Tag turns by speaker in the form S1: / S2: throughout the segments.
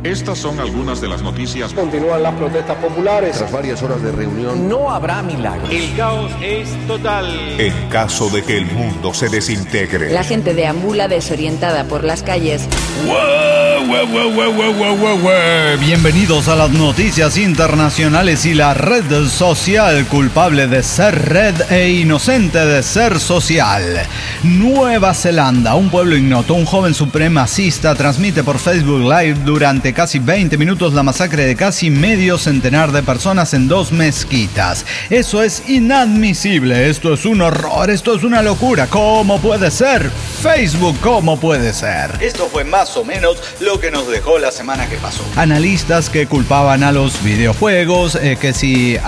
S1: Estas son algunas de las noticias.
S2: Continúan las protestas populares.
S3: Tras varias horas de reunión,
S4: no habrá milagros.
S5: El caos es total.
S6: En caso de que el mundo se desintegre.
S7: La gente deambula desorientada por las calles.
S8: Bienvenidos a las noticias internacionales y la red social culpable de ser red e inocente de ser social. Nueva Zelanda, un pueblo ignoto, un joven supremacista transmite por Facebook Live durante casi 20 minutos la masacre de casi medio centenar de personas en 2 mezquitas. Eso es inadmisible, esto es un horror, esto es una locura. ¿Cómo puede ser? Facebook, ¿cómo puede ser? Esto fue más o menos lo que nos dejó la semana que pasó. Analistas que culpaban a los videojuegos, que si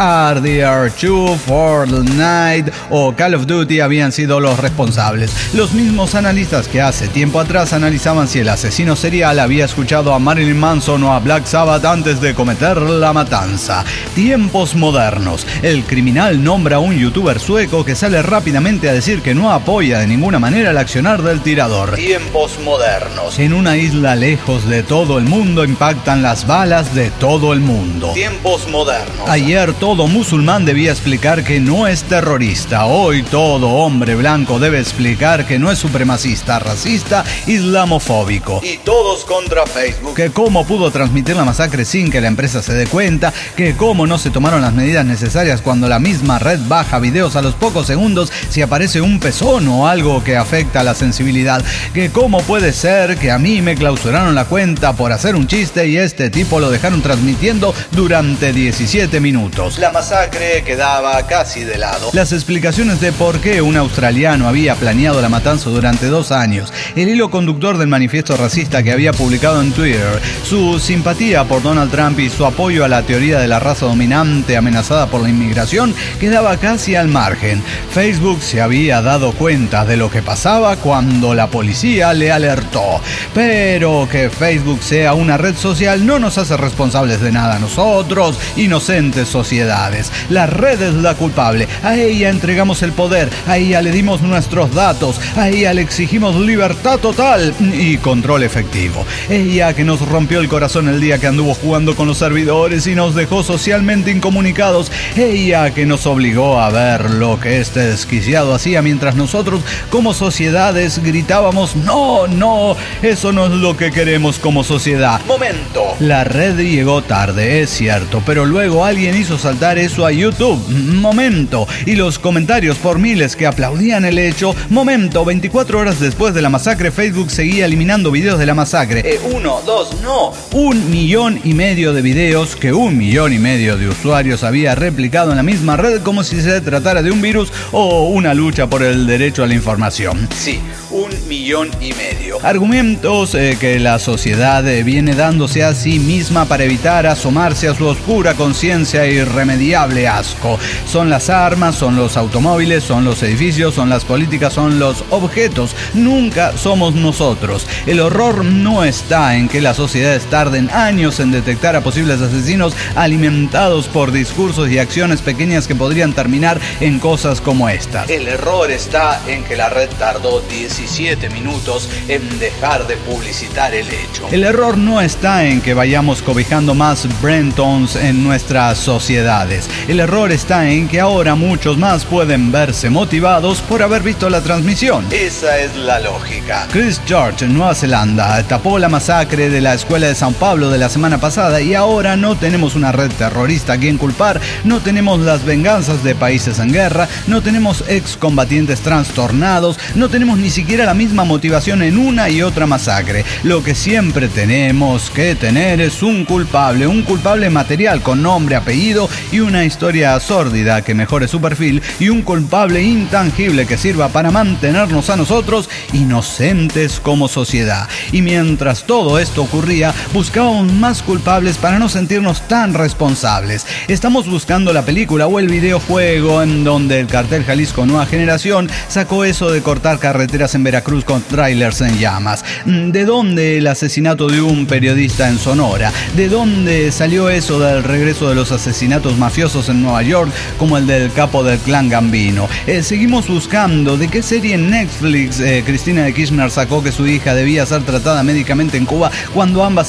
S8: RDR2, Fortnite o Call of Duty habían sido los responsables. Los mismos analistas que hace tiempo atrás analizaban si el asesino serial había escuchado a Marilyn Manson o a Black Sabbath antes de cometer la matanza. Tiempos modernos. El criminal nombra a un youtuber sueco que sale rápidamente a decir que no apoya de ninguna manera el accionar del tirador. Tiempos modernos. En una isla lejos de todo el mundo impactan las balas de todo el mundo. Tiempos modernos. Ayer todo musulmán debía explicar que no es terrorista. Hoy todo hombre blanco debe explicar que no es supremacista, racista, islamofóbico. Y todos contra Facebook. Que cómo pudo transmitir la masacre sin que la empresa se dé cuenta, que cómo no se tomaron las medidas necesarias cuando la misma red baja videos a los pocos segundos si aparece un pezón o algo que afecta a la sensibilidad, que cómo puede ser que a mí me clausuraron la cuenta por hacer un chiste y este tipo lo dejaron transmitiendo durante 17 minutos. La masacre quedaba casi de lado. Las explicaciones de por qué un australiano había planeado la matanza durante 2 años, el hilo conductor del manifiesto racista que había publicado en Twitter, su simpatía por Donald Trump y su apoyo a la teoría de la raza dominante amenazada por la inmigración quedaba casi al margen. Facebook se había dado cuenta de lo que pasaba cuando la policía le alertó. Pero que Facebook sea una red social no nos hace responsables de nada. Nosotros, inocentes sociedades. La red es la culpable. A ella entregamos el poder. A ella le dimos nuestros datos. A ella le exigimos libertad total y control efectivo. Ella que nos rompió el corazón el día que anduvo jugando con los servidores y nos dejó socialmente incomunicados. Ella que nos obligó a ver lo que este desquiciado hacía mientras nosotros como sociedades gritábamos no, no, eso no es lo que queremos como sociedad. Momento. La red llegó tarde, es cierto, pero luego alguien hizo saltar eso a YouTube. Momento. Y los comentarios por miles que aplaudían el hecho. Momento. 24 horas después de la masacre, Facebook seguía eliminando videos de la masacre. 1, 2, no. 1,5 millones de videos que 1,5 millones de usuarios había replicado en la misma red como si se tratara de un virus o una lucha por el derecho a la información. Sí, 1,5 millones. Argumentos que la sociedad viene dándose a sí misma para evitar asomarse a su oscura conciencia e irremediable asco. Son las armas, son los automóviles, son los edificios, son las políticas, son los objetos. Nunca somos nosotros. El horror no está en que las sociedades tarden años en detectar a posibles asesinos alimentados por discursos y acciones pequeñas que podrían terminar en cosas como estas. El error está en que la red tardó 17 minutos en dejar de publicitar el hecho. El error no está en que vayamos cobijando más Brentons en nuestras sociedades. El error está en que ahora muchos más pueden verse motivados por haber visto la transmisión. Esa es la lógica. Christchurch, Nueva Zelanda, tapó la masacre de la escuela de São Paulo de la semana pasada y ahora no tenemos una red terrorista a quien culpar, no tenemos las venganzas de países en guerra, no tenemos excombatientes trastornados, no tenemos ni siquiera la misma motivación en una y otra masacre. Lo que siempre tenemos que tener es un culpable material con nombre, apellido y una historia sórdida que mejore su perfil, y un culpable intangible que sirva para mantenernos a nosotros inocentes como sociedad. Y mientras todo esto ocurría, buscábamos más culpables para no sentirnos tan responsables. Estamos buscando la película o el videojuego en donde el cartel Jalisco Nueva Generación sacó eso de cortar carreteras en Veracruz con trailers en llamas. ¿De dónde el asesinato de un periodista en Sonora? ¿De dónde salió eso del regreso de los asesinatos mafiosos en Nueva York como el del capo del clan Gambino? Seguimos buscando de qué serie en Netflix Cristina de Kirchner sacó que su hija debía ser tratada médicamente en Cuba cuando ambas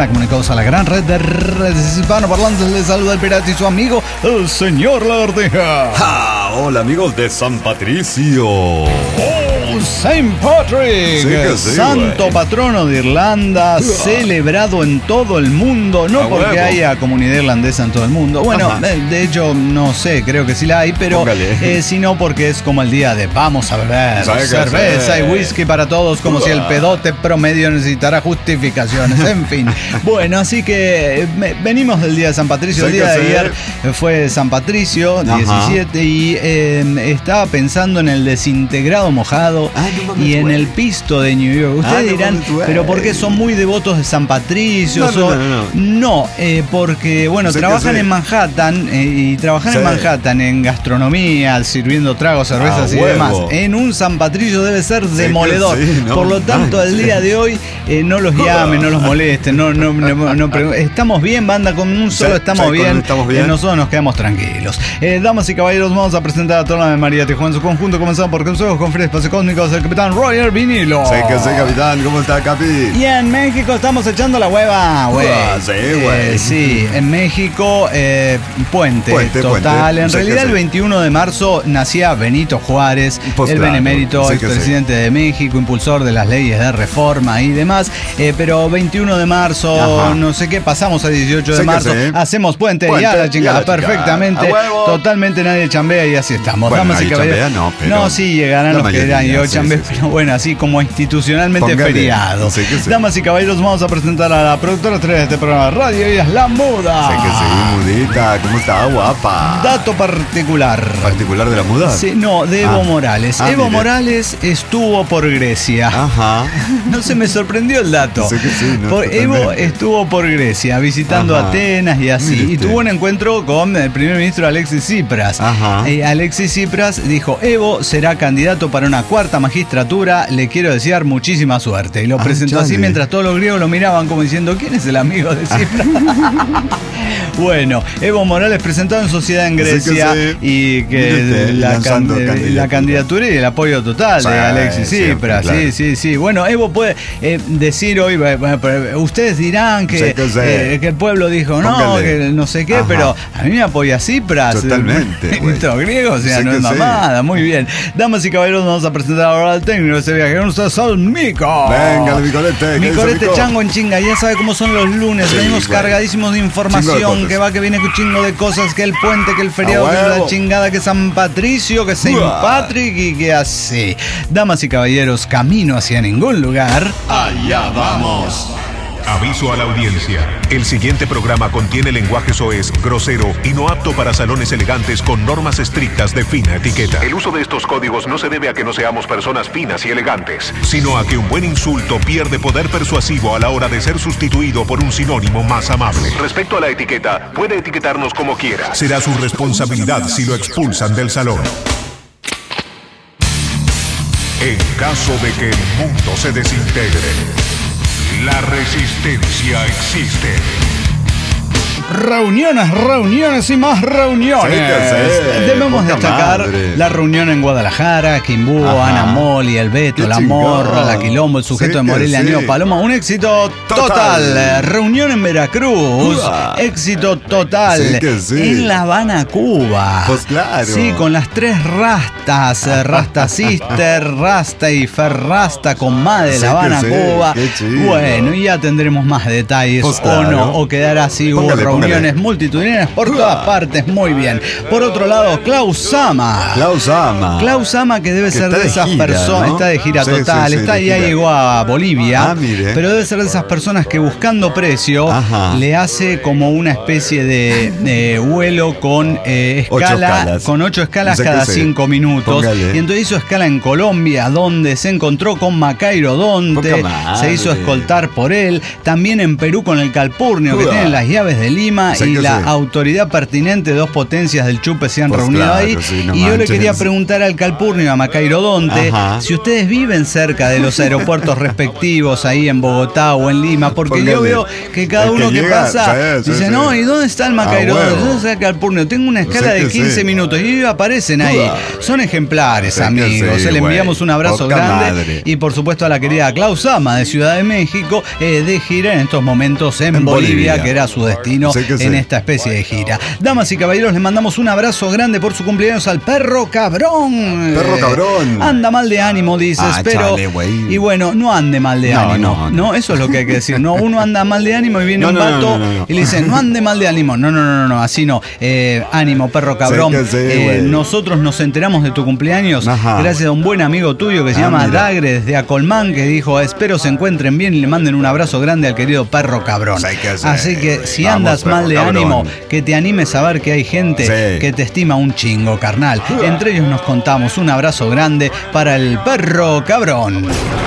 S8: Hispana, comunicados a la gran red de redes hispanoparlantes. Les saluda el pirata y su amigo, el señor Lagartija.
S3: Hola amigos de San Patricio.
S8: Saint Patrick,
S3: Sí,
S8: santo
S3: güey.
S8: patrono de Irlanda, celebrado en todo el mundo, no porque
S3: huevo.
S8: haya comunidad irlandesa en todo el mundo. Bueno,
S3: Ajá.
S8: de hecho, no sé, creo que sí la hay, pero sino porque es como el día de vamos a beber
S3: ¿Sabe qué
S8: cerveza
S3: hacer?
S8: y whisky para todos, como si el pedote promedio necesitara justificaciones. En fin, bueno, así que venimos del día de San Patricio. El
S3: ¿Sabe
S8: día
S3: qué
S8: de ayer
S3: hacer?
S8: fue San Patricio,
S3: Ajá.
S8: 17, y estaba pensando en el desintegrado mojado
S3: no mames,
S8: y en
S3: güey.
S8: el pisto de New York. Ustedes
S3: no
S8: dirán,
S3: mames, güey.
S8: pero ¿por qué son muy devotos de San Patricio?
S3: No.
S8: No, porque, bueno,
S3: Sé que
S8: trabajan
S3: sí.
S8: en Manhattan y trabajan
S3: Sí.
S8: en Manhattan en gastronomía, sirviendo tragos, cervezas y
S3: huevo.
S8: demás. En un San Patricio debe ser
S3: que
S8: demoledor.
S3: sí, no
S8: Por lo tanto,
S3: manches.
S8: el día de hoy no los llamen, no los molesten, no estamos bien, banda, con un solo
S3: Sí,
S8: estamos
S3: sí, con
S8: bien,
S3: un estamos bien.
S8: nosotros nos quedamos tranquilos. Damas y caballeros, vamos a presentar a toda la de María Tijuana en su conjunto, comenzando por consejos con Fred Espacio Cósmicos, el capitán Roger Vinilo.
S3: Sé que sí, capitán. ¿Cómo está, Capi?
S8: Y en México estamos echando la hueva, güey.
S3: Sí, güey.
S8: Sí, en México, puente total.
S3: puente.
S8: En
S3: Sé que
S8: realidad,
S3: sí.
S8: el 21 de marzo nacía Benito Juárez,
S3: Pues
S8: el
S3: claro,
S8: benemérito
S3: sé que
S8: expresidente de México, impulsor de las leyes de reforma y demás. Pero 21 de marzo,
S3: Ajá.
S8: no sé qué, pasamos a 18 de
S3: Sé que
S8: marzo,
S3: sí.
S8: hacemos puente
S3: Puente,
S8: y a la
S3: y
S8: chingada,
S3: a la chingada.
S8: perfectamente.
S3: ¡A huevo!
S8: Totalmente nadie chambea y así estamos.
S3: Bueno,
S8: Damas y
S3: nadie
S8: caballeros.
S3: chambea, no, pero
S8: No, sí, llegarán
S3: la
S8: los que
S3: mayoría,
S8: dirán, yo
S3: sí,
S8: chambeo,
S3: sí, sí.
S8: pero bueno, así como institucionalmente
S3: Póngale.
S8: feriado.
S3: Sí que sí.
S8: Damas y caballeros, vamos a presentar a la productora 3 de este programa de radio, ella es La Muda.
S3: Sé que sí, mudita. ¿Cómo está, guapa?
S8: Dato particular.
S3: ¿Particular de la muda?
S8: Sí, no, de Evo Morales. Evo
S3: mire.
S8: Morales estuvo por Grecia.
S3: Ajá.
S8: No se me sorprendió el dato.
S3: Sé que sí, no,
S8: Evo
S3: totalmente.
S8: estuvo por Grecia, visitando
S3: Ajá.
S8: Atenas y así.
S3: Mire
S8: Y
S3: usted.
S8: tuvo un encuentro con el primer ministro Alexis Tsipras.
S3: Ajá.
S8: Alexis Tsipras dijo, Evo será candidato para una cuarta magistratura, le quiero desear muchísima suerte. Y lo presentó así
S3: chale.
S8: mientras todos los griegos lo miraban como diciendo, ¿quién es el amigo de Tsipras? Bueno, Evo Morales presentado en sociedad en
S3: Sé que
S8: Grecia
S3: sí.
S8: y que
S3: Mire usted, lanzando
S8: la
S3: candidatura.
S8: candidatura y el apoyo total
S3: Sí,
S8: de Alexis
S3: siempre,
S8: Tsipras.
S3: claro.
S8: Sí. Bueno, Evo puede decir hoy, bueno, pero ustedes dirán que,
S3: Sé que sí.
S8: que el pueblo dijo no,
S3: Póngale.
S8: que no sé qué,
S3: Ajá.
S8: pero a mí me apoya Tsipras.
S3: Totalmente,
S8: El ministro griego, o sea,
S3: Sé
S8: no
S3: que
S8: es
S3: sí.
S8: mamada. Muy bien. Damas y caballeros, vamos a presentar de ahora al técnico de ese viaje. Un saludo al Mico.
S3: Venga, mi colete.
S8: Mi colete chango en chinga. Ya sabe cómo son los lunes.
S3: Sí,
S8: venimos
S3: bueno.
S8: cargadísimos de información. Que va, que viene con chingo de cosas. Que el puente, que el feriado, que la chingada, que San Patricio, que Saint Patrick y que así. Damas y caballeros, camino hacia ningún lugar.
S3: Allá vamos.
S6: Aviso a la audiencia. El siguiente programa contiene lenguaje soez, grosero y no apto para salones elegantes con normas estrictas de fina etiqueta. El uso de estos códigos no se debe a que no seamos personas finas y elegantes, sino a que un buen insulto pierde poder persuasivo a la hora de ser sustituido por un sinónimo más amable. Respecto a la etiqueta, puede etiquetarnos como quiera. Será su responsabilidad si lo expulsan del salón. En caso de que el mundo se desintegre, la resistencia existe.
S8: Reuniones y más reuniones. Debemos destacar la reunión en Guadalajara, Quimbú, Ana Moli, el Beto, la Morra, la Quilombo, el sujeto de Morelia, Neo Paloma. Un éxito total. Reunión en Veracruz. Éxito total. En La Habana, Cuba.
S3: Pues claro.
S8: Sí, con las tres rastas. Rasta Sister, Rasta y Ferrasta con Ma de La Habana, Cuba. Bueno, y ya tendremos más detalles
S3: pues
S8: o no, o quedará así. Reuniones multitudinarias por todas partes, muy bien. Por otro lado, Klaus Sama, que debe ser de esas personas, ¿no? Está de gira total, ya llegó a Bolivia, pero debe ser de esas personas que buscando precio le hace como una especie de vuelo con escala, con 8 escalas cada 5 minutos. Póngale. Y entonces hizo escala en Colombia, donde se encontró con Macairo Donte, se hizo escoltar por él, también en Perú con el Calpurnio, que tiene las llaves de Lima y la autoridad pertinente de dos potencias del chupe se han reunido ahí. Sí, no y yo le quería preguntar al Calpurnio y a Macairo Donte si ustedes viven cerca de los aeropuertos respectivos ahí en Bogotá o en Lima, porque yo veo que cada uno que pasa dice, no, ¿y dónde está el Macairo Donte? ¿Dónde está el Calpurnio? Tengo una escala de 15 minutos y ellos aparecen ahí. Son ejemplares, amigos. Le enviamos un abrazo grande y por supuesto a la querida Klaus Sama de Ciudad de México, de gira en estos momentos en Bolivia, que era su destino en esta especie de gira. Damas y caballeros, les mandamos un abrazo grande por su cumpleaños al Perro Cabrón.
S3: Perro Cabrón.
S8: Anda mal de ánimo, dices, pero... Chale, y bueno, no ande mal de ánimo. No, eso es lo que hay que decir. No, uno anda mal de ánimo y viene un vato y le dice, no ande mal de ánimo. No, así no. Ánimo, Perro Cabrón. Nosotros nos enteramos de tu cumpleaños gracias a un buen amigo tuyo que se llama Dagre desde Acolmán, que dijo, espero se encuentren bien y le manden un abrazo grande al querido Perro Cabrón. Así que si andas mal de ánimo, que te animes a ver que hay gente que te estima un chingo, carnal. Entre ellos nos contamos. Un abrazo grande para el Perro Cabrón.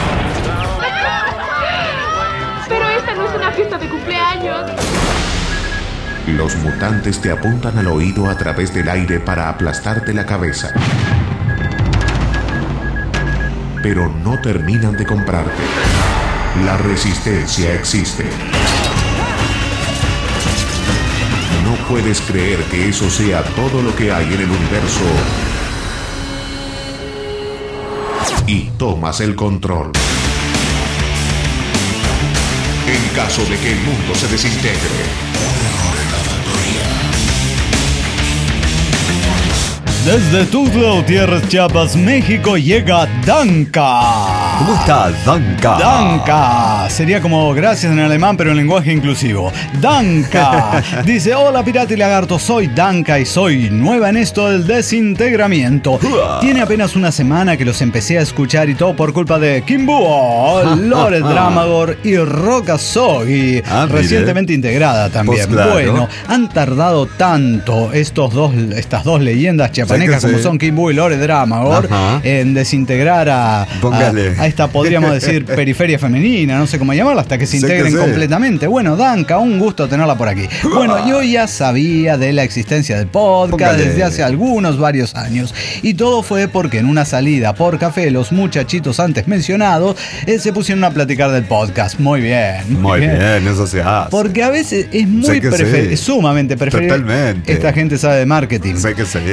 S4: Pero esta no es una fiesta de cumpleaños.
S6: Los mutantes te apuntan al oído a través del aire para aplastarte la cabeza. Pero no terminan de comprarte. La resistencia existe. No puedes creer que eso sea todo lo que hay en el universo. Y tomas el control. En caso de que el mundo se desintegre.
S8: Desde Tuxtla Gutiérrez, Chiapas, México, llega Danka.
S3: ¿Cómo está Danka?
S8: Danka. Sería como gracias en alemán, pero en lenguaje inclusivo. Danka. Dice, hola pirata y lagarto, soy Danka y soy nueva en esto del desintegramiento. Tiene apenas una semana que los empecé a escuchar y todo por culpa de Quimbú, Lore Dramagor y Roca Sogi, recientemente integrada también. Pues claro. Bueno, han tardado tanto estas dos leyendas chiapanejas como son Quimbú y Lore Dramagor en desintegrar a esta, podríamos decir, periferia femenina, no sé cómo llamarla, hasta que se integren completamente. Bueno, Danka, un gusto tenerla por aquí. Bueno, yo ya sabía de la existencia del podcast desde hace varios años, y todo fue porque en una salida por café los muchachitos antes mencionados se pusieron a platicar del podcast. Muy bien,
S3: eso se hace.
S8: Porque a veces es muy sumamente preferible.
S3: Totalmente.
S8: Esta gente sabe de marketing.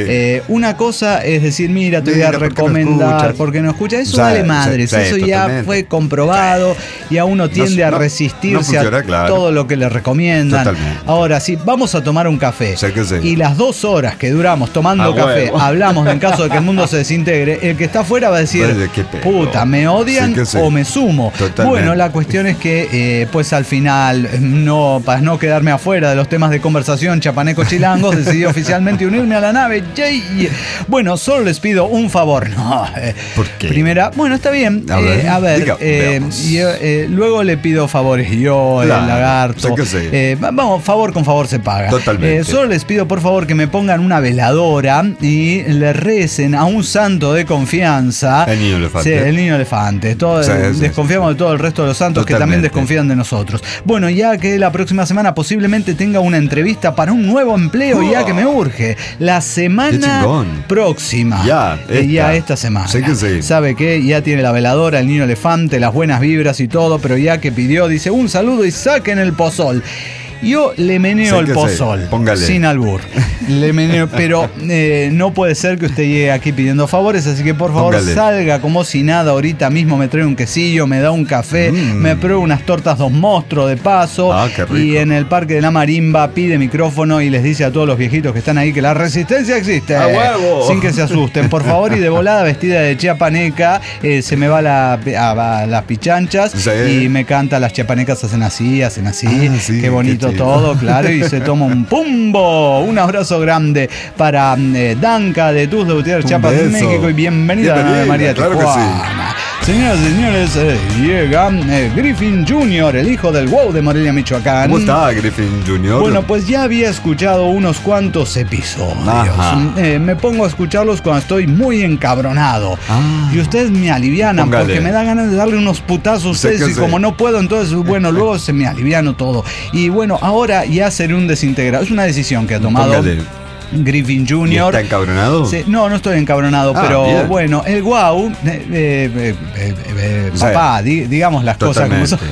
S8: una cosa es decir, mira, te voy a
S3: Mira, ¿por qué no
S8: recomendar,
S3: escuchas?
S8: porque no escuchas. Eso
S3: Sí,
S8: vale madres,
S3: sí,
S8: eso ya
S3: totalmente.
S8: fue comprobado y a uno tiende a
S3: No
S8: resistirse
S3: funciona,
S8: a
S3: claro.
S8: todo lo que le recomiendan.
S3: Totalmente.
S8: Ahora, si vamos a tomar un café
S3: Sí que sí.
S8: y las 2 horas que duramos tomando
S3: A
S8: café,
S3: huevo.
S8: hablamos en caso de que el mundo se desintegre, el que está afuera va a decir,
S3: Vaya, qué pedo.
S8: puta, ¿me odian
S3: Sí que sí.
S8: o me sumo?
S3: Totalmente.
S8: Bueno, la cuestión es que, pues al final, para no quedarme afuera de los temas de conversación chapaneco chilangos, decidí oficialmente unirme a la nave. Yay. Bueno, solo les pido un favor. No,
S3: ¿Por qué?
S8: Primera, bueno, está bien.
S3: A ver, diga, veamos.
S8: Luego le pido favores yo,
S3: Claro,
S8: el lagarto.
S3: sé que sí.
S8: Vamos, favor con favor se paga.
S3: Totalmente.
S8: Solo les pido por favor que me pongan una veladora y le recen a un santo de confianza.
S3: El niño elefante.
S8: Sí, el niño elefante. Desconfiamos de todo el resto de los santos que también
S3: Totalmente.
S8: desconfían de nosotros. Bueno, ya que la próxima semana posiblemente tenga una entrevista para un nuevo empleo, ya que me urge. La
S3: Qué
S8: semana
S3: chingón.
S8: próxima.
S3: Ya,
S8: esta semana.
S3: Sé que sí.
S8: ¿Sabe qué? Ya tiene la veladora, el niño elefante, las buenas vibras y todo, pero ya que pidió, dice un saludo y saquen el pozol. Yo le meneo
S3: Sé
S8: el
S3: que
S8: pozol,
S3: sí. Póngale.
S8: sin albur. Le meneo, pero no puede ser que usted llegue aquí pidiendo favores, así que por favor
S3: Póngale.
S8: salga como si nada. Ahorita mismo me trae un quesillo, me da un café, me prueba unas tortas Dos Monstruos de paso.
S3: Ah, qué rico.
S8: Y en el Parque de la Marimba pide micrófono y les dice a todos los viejitos que están ahí que la resistencia existe.
S3: ¡A huevo!
S8: Sin que se asusten, por favor. Y de volada vestida de chiapaneca, se me va a las pichanchas
S3: Sí.
S8: y me canta las chiapanecas hacen así,
S3: Ah, sí,
S8: qué
S3: qué
S8: bonito
S3: chido.
S8: todo, claro, y se toma un pumbo. Un abrazo grande para Danca de Tuzla Gutiérrez,
S3: Un
S8: Chiapas,
S3: beso.
S8: México, y bienvenida,
S3: Bienvenida,
S8: María
S3: claro que
S8: Tijuana. Señoras y señores, llega Griffin Jr., el hijo del WOW de Morelia, Michoacán.
S3: ¿Cómo está Griffin Jr.?
S8: Bueno, pues ya había escuchado unos cuantos episodios.
S3: Ajá.
S8: Me pongo a escucharlos cuando estoy muy encabronado.
S3: Ah.
S8: Y ustedes me alivianan
S3: Póngale.
S8: porque me da ganas de darle unos putazos a
S3: Sé
S8: ustedes
S3: que
S8: y
S3: sí.
S8: como no puedo, entonces, bueno, luego se me aliviano todo. Y bueno, ahora ya seré un desintegrado. Es una decisión que ha tomado
S3: Póngale.
S8: Griffin
S3: ¿Y
S8: Jr.
S3: está encabronado?
S8: Sí, no
S3: estoy
S8: encabronado,
S3: Ah,
S8: pero
S3: bien.
S8: bueno, el guau, papá, digamos las cosas como son.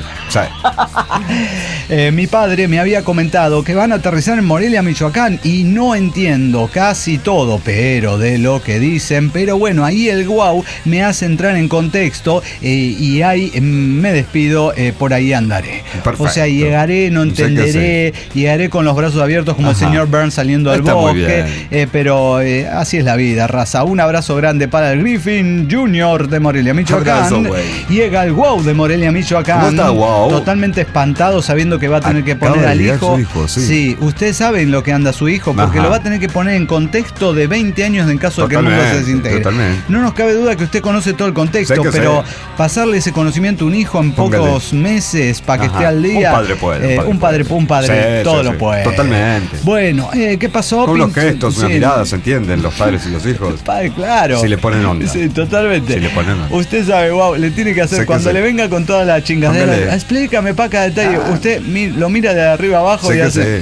S8: Mi padre me había comentado que van a aterrizar en Morelia, Michoacán, y no entiendo casi todo, pero de lo que dicen. Pero bueno, ahí el guau me hace entrar en contexto y ahí me despido, por ahí andaré.
S3: Perfecto.
S8: O sea, llegaré, no
S3: Sé que
S8: entenderé, llegaré con los brazos abiertos como
S3: Ajá.
S8: el señor Burns saliendo del
S3: Está muy
S8: bosque,
S3: bien.
S8: pero así es la vida, raza. Un abrazo grande para el Griffin Jr. de Morelia, Michoacán.
S3: Abrazo, güey.
S8: Llega el guau de Morelia, Michoacán.
S3: ¿Cómo está, guau?
S8: Totalmente espantado sabiendo que va a tener que
S3: Acaba
S8: poner
S3: de
S8: al
S3: llegar
S8: hijo.
S3: su hijo, sí.
S8: ustedes saben lo que anda su hijo, porque
S3: Ajá.
S8: lo va a tener que poner en contexto de 20 años en caso de que el mundo se
S3: Totalmente,
S8: desintegre.
S3: totalmente.
S8: No nos cabe duda que usted conoce todo el contexto,
S3: Sé que
S8: pero
S3: sé.
S8: pasarle ese conocimiento a un hijo en
S3: Póngale.
S8: pocos meses para que
S3: Ajá.
S8: esté al día.
S3: Un padre puede,
S8: un padre,
S3: Sí,
S8: todo
S3: sí,
S8: lo
S3: sí.
S8: puede.
S3: Totalmente.
S8: Bueno, ¿qué pasó?
S3: Con los
S8: pinche?
S3: gestos, una
S8: Sí.
S3: mirada, se entienden los padres y los hijos.
S8: Padre, claro.
S3: Si le ponen onda.
S8: Sí, totalmente.
S3: Si le ponen onda.
S8: Usted sabe, wow, le tiene que hacer
S3: Sé que
S8: cuando
S3: sí.
S8: le venga con toda la chingadera.
S3: Póngale.
S8: Explícame para cada detalle. Usted lo mira de arriba abajo
S3: Sé
S8: y
S3: que
S8: hace.
S3: sí.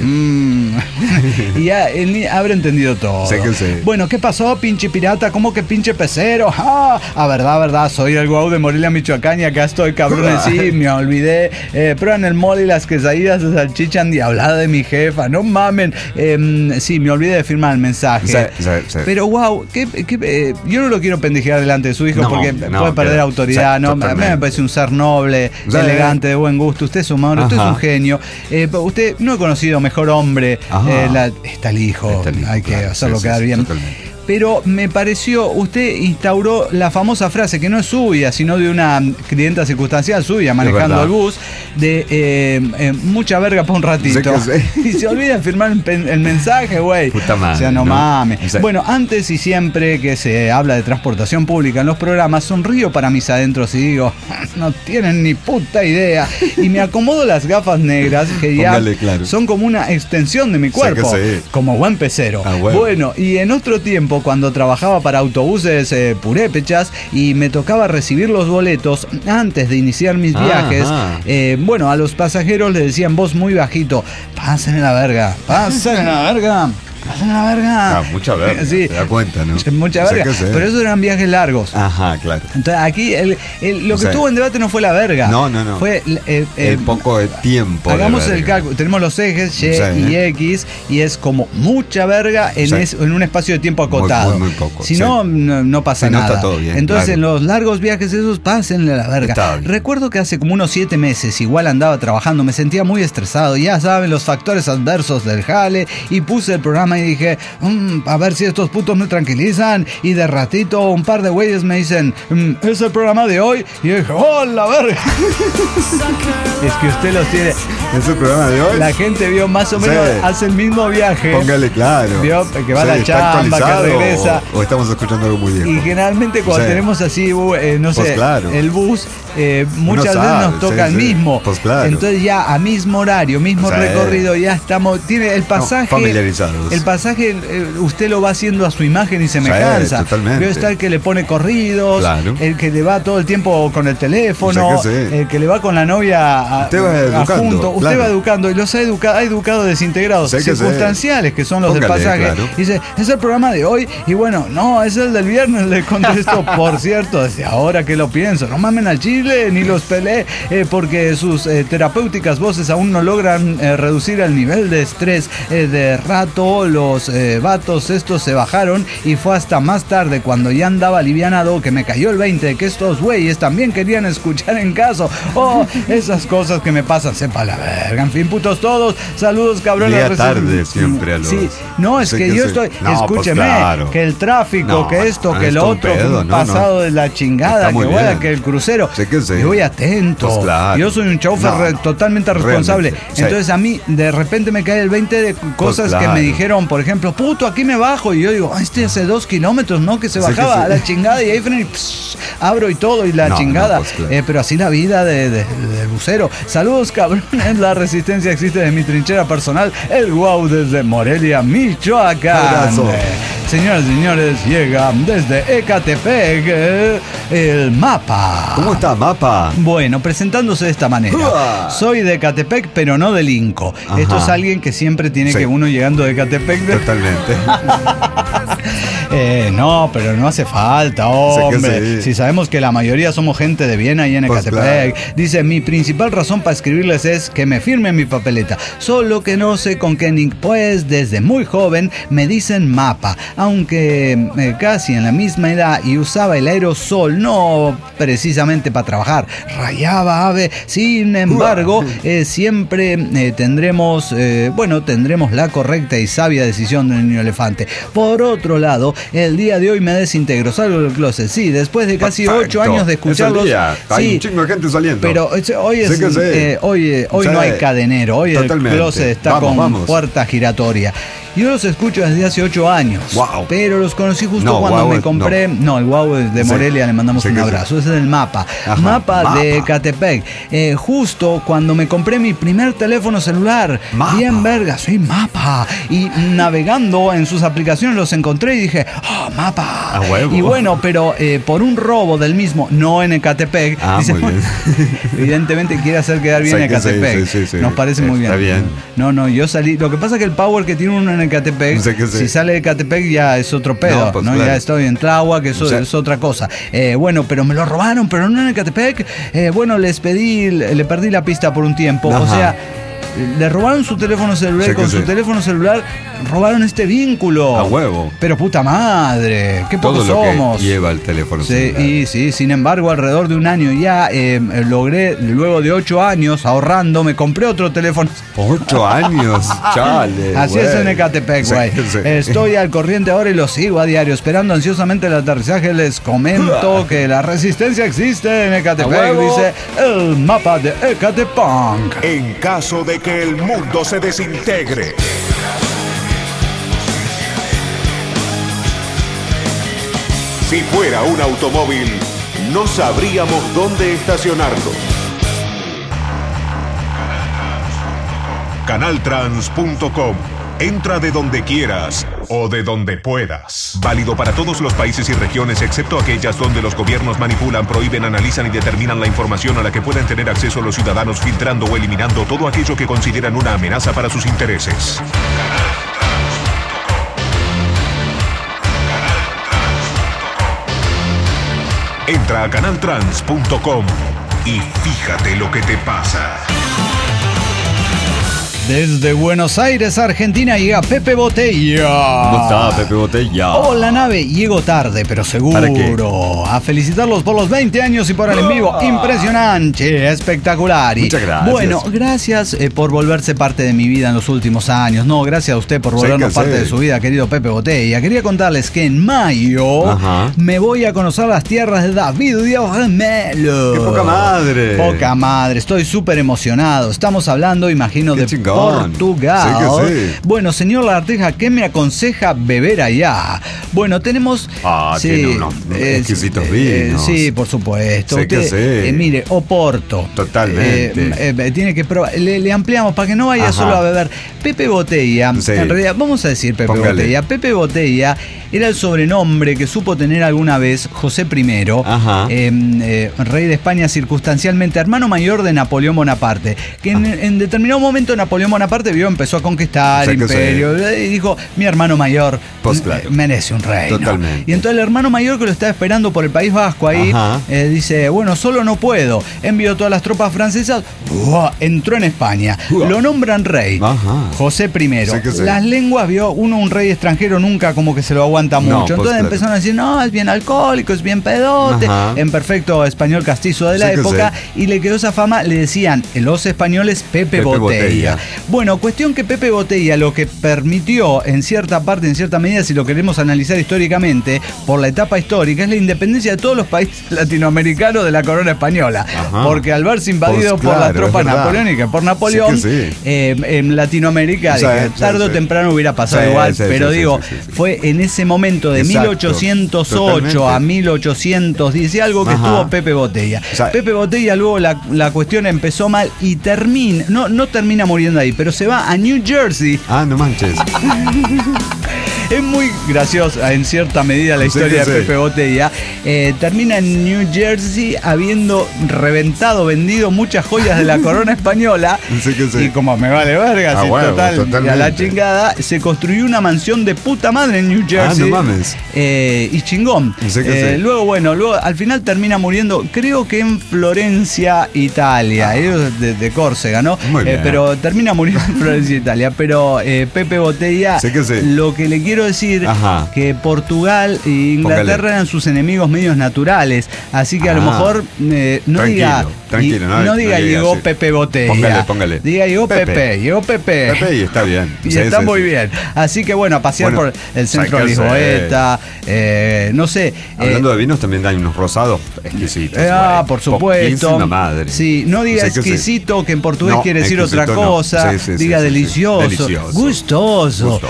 S8: Y ya él habrá entendido todo.
S3: Sé que sí.
S8: Bueno, ¿qué pasó, pinche pirata? ¿Cómo que pinche pecero? Ah, verdad, soy el guau de Morelia, Michoacán, y acá estoy, cabrones. Sí, me olvidé. Prueban el mole y las quesadillas de salchicha endiablada de mi jefa. No mamen. Sí, me olvidé de firmar el mensaje.
S3: Sí.
S8: Pero wow, yo no lo quiero pendejear delante de su hijo
S3: No,
S8: porque
S3: no,
S8: puede perder
S3: que-
S8: autoridad,
S3: sí,
S8: ¿no? A mí
S3: totalmente.
S8: me parece un ser noble,
S3: Sí.
S8: elegante, de buen gusto. Usted es humano, usted es
S3: Ajá.
S8: un genio. Usted no he conocido mejor hombre.
S3: Ajá.
S8: Está el hijo,
S3: Está el hijo,
S8: hay que
S3: claro,
S8: hacerlo
S3: sí,
S8: quedar
S3: sí,
S8: bien.
S3: totalmente.
S8: Pero me pareció, usted instauró la famosa frase que no es suya, sino de una clienta circunstancial suya, manejando
S3: verdad.
S8: el bus, de mucha verga para un ratito.
S3: Sé que sí.
S8: Y se olvida de firmar el mensaje, güey.
S3: Puta madre,
S8: O sea, no
S3: ¿no?
S8: mames.
S3: Sí.
S8: Bueno, antes y siempre que se habla de transportación pública en los programas, sonrío para mis adentros y digo, no tienen ni puta idea. Y me acomodo las gafas negras que ya
S3: Póngale, claro.
S8: son como una extensión de mi cuerpo,
S3: que sí.
S8: como buen pecero.
S3: Ah, bueno.
S8: Bueno, y en otro tiempo, cuando trabajaba para autobuses purépechas y me tocaba recibir los boletos antes de iniciar mis viajes,
S3: Ajá.
S8: bueno, a los pasajeros les decía en voz muy bajito, pasen en la verga, pasen en la verga. Pasan la verga.
S3: Mucha verga.
S8: Sí.
S3: Te das cuenta, ¿no?
S8: Mucha verga. Pero esos eran viajes largos.
S3: Ajá, claro.
S8: Entonces aquí lo que estuvo en debate no fue la verga.
S3: No.
S8: Fue
S3: el poco de tiempo.
S8: Hagamos el cálculo. Tenemos los ejes Y y X y es como mucha verga en un espacio de tiempo acotado.
S3: Muy poco.
S8: Si no pasa nada.
S3: No está todo bien.
S8: Entonces
S3: claro.
S8: en los largos viajes esos pásenle la verga. Recuerdo que hace como unos 7 meses igual andaba trabajando, me sentía muy estresado. Ya saben los factores adversos del jale y puse el programa y dije, a ver si estos putos me tranquilizan. Y de ratito un par de güeyes me dicen, ¿es el programa de hoy? Y yo dije, ¡oh, la verga! Es que usted los tiene.
S3: ¿Es el programa de hoy?
S8: La gente vio más o menos, hace el mismo viaje.
S3: Póngale claro.
S8: Vio que va a la chamba, que regresa.
S3: O estamos escuchando algo muy viejo.
S8: Y generalmente cuando tenemos así, no sé,
S3: claro.
S8: el bus, muchas veces nos toca el mismo.
S3: Pues claro.
S8: Entonces ya a mismo horario, mismo recorrido, ya estamos. Tiene el pasaje.
S3: Familiarizados.
S8: El pasaje, usted lo va haciendo a su imagen y semejanza.
S3: Totalmente.
S8: Veo está el que le pone corridos,
S3: claro.
S8: El que le va todo el tiempo con el teléfono, el que le va con la novia
S3: usted va educando,
S8: junto. Usted va educando y los ha educado desintegrados, circunstanciales que son los del pasaje.
S3: Claro.
S8: Dice, es el programa de hoy y bueno, no, es el del viernes, le contesto, por cierto, desde ahora que lo pienso, no mamen al chile ni los peleé porque sus terapéuticas voces aún no logran reducir el nivel de estrés. De rato los vatos estos se bajaron y fue hasta más tarde cuando ya andaba alivianado que me cayó el 20 de que estos güeyes también querían escuchar en caso. Esas cosas que me pasan, sepa la verga. En fin, putos todos, saludos cabrones.
S3: Llega tarde siempre a los...
S8: Sí, no, es que yo estoy, escúcheme,
S3: pues claro.
S8: Que el tráfico, que esto, que lo otro,
S3: pedo,
S8: pasado de la chingada, que vaya, que el crucero. Yo voy atento.
S3: Pues claro.
S8: Yo soy un chauffeur totalmente responsable. Entonces a mí de repente me cae el 20 de cosas que me dijeron, por ejemplo, puto, aquí me bajo. Y yo digo, este hace 2 kilómetros, ¿no? Que se bajaba a la chingada y ahí freno y abro y todo y la chingada.
S3: Pues claro.
S8: Pero así la vida de bucero. Saludos, cabrones. La resistencia existe de mi trinchera personal. El Guau desde Morelia, Michoacán. Señoras y señores, llega desde Ecatepec el Mapa.
S3: ¿Cómo está, Mapa?
S8: Bueno, presentándose de esta manera. Soy de Ecatepec, pero no del Inco. Ajá. Esto es alguien que siempre tiene que uno llegando de Ecatepec.
S3: Totalmente.
S8: No, pero no hace falta, hombre. Si sabemos que la mayoría somos gente de bien ahí en Ecatepec. Claro. Dice, mi principal razón para escribirles es que me firmen mi papeleta. Solo que no sé con qué nick, pues desde muy joven me dicen Mapa. Aunque casi en la misma edad y usaba el aerosol, no precisamente para trabajar. Rayaba ave. Sin embargo, siempre tendremos la correcta y sabia decisión del niño elefante. Por otro lado, el día de hoy me desintegro, salgo del closet. Sí, después de casi 8 años de escucharlos.
S3: Hay un chingo de gente saliendo.
S8: Pero hoy no hay cadenero. Hoy totalmente. El closet está con puerta giratoria. Yo los escucho desde hace 8 años. Wow. Pero los conocí justo cuando me compré. No, el Guau de Morelia, le mandamos un abrazo. Ese es el Mapa. Ajá, Mapa de Ecatepec. Justo cuando me compré mi primer teléfono celular. Bien verga, soy Mapa. Y navegando en sus aplicaciones los encontré y dije, Mapa. Y bueno, pero por un robo del mismo, no en Ecatepec. Dice, muy bien. Evidentemente quiere hacer quedar bien Ecatepec. Sí. Nos parece muy bien.
S3: Está bien.
S8: No, yo salí. Lo que pasa es que el power que tiene uno en Ecatepec, si sale de Ecatepec ya es otro pedo, ¿no? Claro. Ya estoy en Tláhuac, que eso es otra cosa. Pero me lo robaron, pero no en Ecatepec. Le perdí la pista por un tiempo. Ajá. O sea, le robaron su teléfono celular, con su teléfono celular robaron este vínculo.
S3: A huevo.
S8: Pero puta madre, qué pocos
S3: somos. Todo
S8: lo
S3: que lleva el teléfono celular.
S8: Sí, sin embargo, alrededor de un año ya logré, luego de 8 años ahorrando, me compré otro teléfono.
S3: 8 años, chale.
S8: Así es en Ecatepec, güey. Estoy al corriente ahora y lo sigo a diario, esperando ansiosamente el aterrizaje. Les comento que la resistencia existe en Ecatepec, dice el Mapa de Ecatepec.
S6: En caso de que el mundo se desintegre, si fuera un automóvil, no sabríamos dónde estacionarlo. Canaltrans.com. Entra de donde quieras o de donde puedas. Válido para todos los países y regiones, excepto aquellas donde los gobiernos manipulan, prohíben, analizan y determinan la información a la que pueden tener acceso los ciudadanos, filtrando o eliminando todo aquello que consideran una amenaza para sus intereses. Entra a canaltrans.com y fíjate lo que te pasa.
S8: Desde Buenos Aires, Argentina, llega Pepe Botella.
S3: ¿Cómo está, Pepe Botella?
S8: Hola, nave. Llego tarde, pero seguro.
S3: ¿Para qué?
S8: A felicitarlos por los 20 años y por el en vivo. Impresionante, espectacular.
S3: Muchas gracias.
S8: Bueno, gracias por volverse parte de mi vida en los últimos años. No, gracias a usted por volvernos parte de su vida, querido Pepe Botella. Quería contarles que en mayo me voy a conocer las tierras de David Díaz Remelo.
S3: ¡Qué poca madre!
S8: Poca madre. Estoy súper emocionado. Estamos hablando, imagino,
S3: Qué
S8: de
S3: chingón.
S8: Portugal.
S3: Sí que sí.
S8: Bueno, señor Lagartija, ¿qué me aconseja beber allá? Bueno, tenemos...
S3: tiene unos exquisitos vinos.
S8: Sí, por supuesto.
S3: Sí que sí.
S8: Mire, Oporto.
S3: Totalmente.
S8: Tiene que probar. Le ampliamos para que no vaya solo a beber. Pepe Botella,
S3: Sí.
S8: en realidad, vamos a decir Pepe
S3: Póngale.
S8: Botella. Pepe Botella era el sobrenombre que supo tener alguna vez José I, rey de España circunstancialmente, hermano mayor de Napoleón Bonaparte, que en determinado momento Napoleón Bonaparte empezó a conquistar
S3: Sí que
S8: imperio y dijo, mi hermano mayor
S3: Pues claro.
S8: merece un reino.
S3: Totalmente.
S8: Y entonces el hermano mayor, que lo estaba esperando por el País Vasco ahí, dice, bueno, solo no puedo. Envió todas las tropas francesas, entró en España. Lo nombran rey. José I.
S3: Sí que sí.
S8: Las lenguas, un rey extranjero nunca como que se lo aguanta mucho.
S3: No, pues
S8: Entonces
S3: claro.
S8: empezaron a decir, no, es bien alcohólico, es bien pedote, en perfecto español castizo de la
S3: Sí que
S8: época, y le quedó esa fama, le decían los españoles Pepe Botella. Bueno, cuestión que Pepe Botella lo que permitió en cierta parte, en cierta medida, si lo queremos analizar históricamente, por la etapa histórica, es la independencia de todos los países latinoamericanos de la corona española. Porque al verse invadido
S3: Pues
S8: por las
S3: claro,
S8: tropas
S3: es verdad.
S8: napoleónicas, por Napoleón,
S3: Sí que sí.
S8: en Latinoamérica,
S3: Sí,
S8: dije,
S3: sí,
S8: tarde o
S3: sí.
S8: temprano hubiera pasado
S3: Sí,
S8: igual,
S3: sí,
S8: pero
S3: sí,
S8: digo,
S3: sí.
S8: fue en ese momento de
S3: Exacto.
S8: 1808 a 1810 y algo que estuvo Pepe Botella.
S3: O sea,
S8: Pepe Botella, luego la cuestión empezó mal y termina, no termina muriendo ahí, pero se va a New Jersey.
S3: No manches.
S8: Es muy graciosa en cierta medida la
S3: Sí
S8: historia
S3: que
S8: de
S3: sí.
S8: Pepe Botella. Termina en New Jersey habiendo vendido muchas joyas de la corona española.
S3: Sí que sí.
S8: Y como me vale verga, sí,
S3: huevo,
S8: total,
S3: totalmente.
S8: a la chingada, se construyó una mansión de puta madre en New Jersey.
S3: no mames.
S8: Y chingón.
S3: Sí que sí.
S8: Luego al final termina muriendo, creo que en Florencia, Italia. Ellos de Córcega, ¿no?
S3: Muy bien.
S8: Pero termina muriendo en Florencia, Italia. Pero Pepe Botella,
S3: Sí que sí.
S8: lo que le quiero decir, que Portugal e Inglaterra
S3: Póngale.
S8: eran sus enemigos medios naturales. Así que a lo mejor no diga,
S3: tranquilo,
S8: no diga llegó
S3: así.
S8: Pepe Botella.
S3: Póngale.
S8: Diga llegó Pepe, llegó Pepe.
S3: Pepe y está bien.
S8: Y
S3: Sí,
S8: está
S3: sí,
S8: muy
S3: sí.
S8: bien. Así que bueno, a pasear
S3: Bueno,
S8: por el centro de
S3: sáquese.
S8: Lisboeta, no sé.
S3: Hablando de vinos, también hay unos rosados exquisitos. güey.
S8: Por supuesto.
S3: Poquísima madre.
S8: Sí, no diga
S3: Sí que sí.
S8: exquisito, que en portugués
S3: No,
S8: quiere decir otra
S3: exquisito no.
S8: cosa.
S3: Sí, sí,
S8: diga
S3: sí, sí, sí.
S8: delicioso,
S3: Delicioso.
S8: gustoso.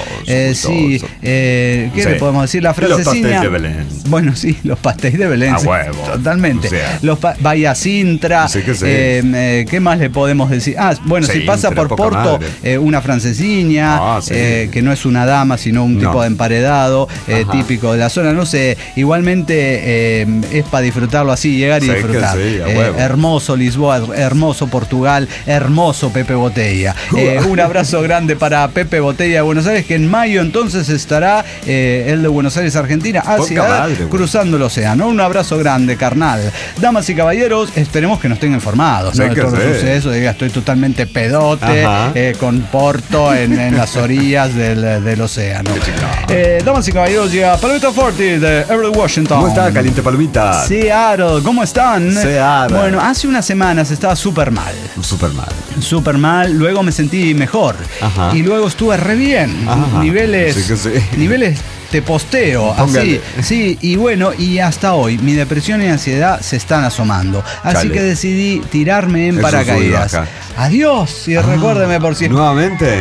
S8: Sí, ¿qué
S3: Sí.
S8: le podemos decir? La
S3: Los
S8: francesina.
S3: pastéis de Belén.
S8: Bueno, sí, los pastéis de Belén.
S3: A
S8: sí,
S3: huevo.
S8: Totalmente.
S3: O sea.
S8: Los Bahía Sintra.
S3: Sí que sí.
S8: ¿Qué más le podemos decir? Bueno, si
S3: Sintra,
S8: pasa por
S3: poca
S8: Porto,
S3: madre.
S8: una francesiña,
S3: Sí.
S8: que no es una dama, sino un tipo de emparedado típico de la zona. No sé, igualmente es para disfrutarlo así, llegar y
S3: Sí que
S8: disfrutar.
S3: sí, a huevo.
S8: Hermoso Lisboa, hermoso Portugal, hermoso Pepe Botella. Un abrazo grande para Pepe Botella de Buenos Aires, que en mayo entonces estará el de Buenos Aires, Argentina, hacia
S3: madre, güey.
S8: cruzando el océano. Un abrazo grande, carnal. Damas y caballeros, esperemos que nos tengan informados, ¿no?
S3: Sí
S8: De
S3: que
S8: todos los
S3: sí.
S8: sucesos. Diga, estoy totalmente pedote, con Porto en las orillas del océano. Damas y caballeros, llega Palomita Forti de Everett, Washington.
S3: ¿Cómo está, caliente palomita?
S8: Seattle, ¿cómo están?
S3: Seattle.
S8: Bueno, hace unas semanas estaba súper mal.
S3: Súper mal.
S8: Súper mal, luego me sentí mejor. Y luego estuve re bien. Niveles.
S3: Sí que sí.
S8: Niveles te posteo,
S3: Póngale.
S8: así. Sí, y bueno, y hasta hoy mi depresión y ansiedad se están asomando. Así
S3: Chale.
S8: que decidí tirarme en
S3: Eso
S8: paracaídas.
S3: sube y baja.
S8: Adiós, y recuérdeme por si.
S3: ¿Nuevamente?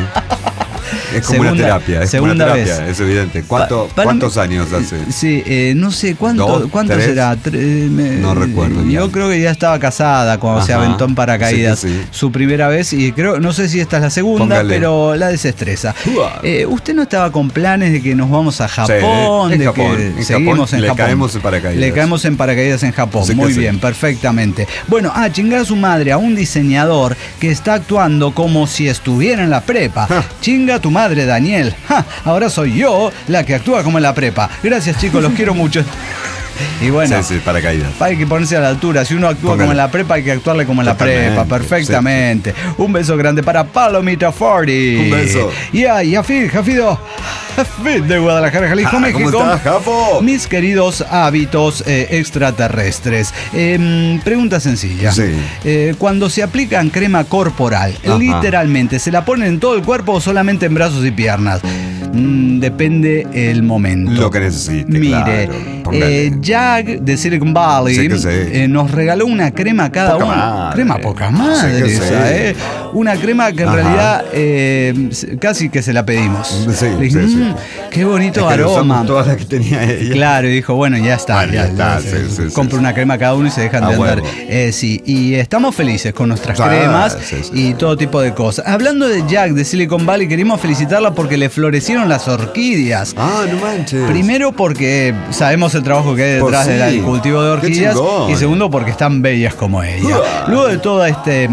S3: Es como una terapia, es como una
S8: segunda
S3: terapia,
S8: vez.
S3: es evidente.
S8: Para
S3: ¿Cuántos
S8: mí-
S3: años hace?
S8: Sí, no sé cuánto,
S3: ¿Dos?
S8: cuánto
S3: ¿Tres?
S8: será.
S3: No recuerdo ya.
S8: Yo creo que ya estaba casada cuando se
S3: Ajá.
S8: aventó en paracaídas
S3: Sí que sí.
S8: su primera vez y creo, no sé si esta es la segunda,
S3: Póngale.
S8: pero la desestresa.
S3: Uah.
S8: Usted no estaba con planes de que nos vamos a Japón,
S3: en
S8: de
S3: Japón,
S8: que
S3: en
S8: seguimos
S3: Japón
S8: en
S3: le
S8: Japón.
S3: caemos en paracaídas.
S8: Le caemos en paracaídas en Japón.
S3: Sí que
S8: Muy
S3: sí.
S8: bien, perfectamente. Bueno, chingar a su madre a un diseñador que está actuando como si estuviera en la prepa. Chinga a tu madre, Daniel. Ahora soy yo la que actúa como en la prepa. Gracias, chicos, los quiero mucho. Y bueno,
S3: Sí, paracaídas.
S8: hay que ponerse a la altura. Si uno actúa como en la prepa, hay que actuarle como en la prepa. Perfectamente. Sí. Un beso grande para Palomita Forti.
S3: Un beso.
S8: Y Jafido de Guadalajara, Jalisco, México.
S3: ¿Cómo estás, Jafo?
S8: Mis queridos hábitos extraterrestres. Pregunta sencilla.
S3: Sí.
S8: Cuando se aplican crema corporal, literalmente, ¿se la ponen en todo el cuerpo o solamente en brazos y piernas? Depende el momento.
S3: Lo que necesite.
S8: Mire,
S3: claro.
S8: Jag de Silicon Valley nos regaló una crema cada uno. Crema poca madre esa, Una crema que en realidad casi que se la pedimos.
S3: Sí.
S8: Qué bonito aroma.
S3: Todas las que tenía ella.
S8: Claro, y dijo, bueno, ya está. Compra una crema cada uno y se dejan de andar. Sí, y estamos felices con nuestras cremas y todo tipo de cosas. Hablando de Jag de Silicon Valley, queremos felicitarla porque le florecieron las orquídeas.
S3: No manches.
S8: Primero porque sabemos el trabajo que hay detrás del cultivo de orquídeas y segundo porque están bellas como ella. Luego de todo este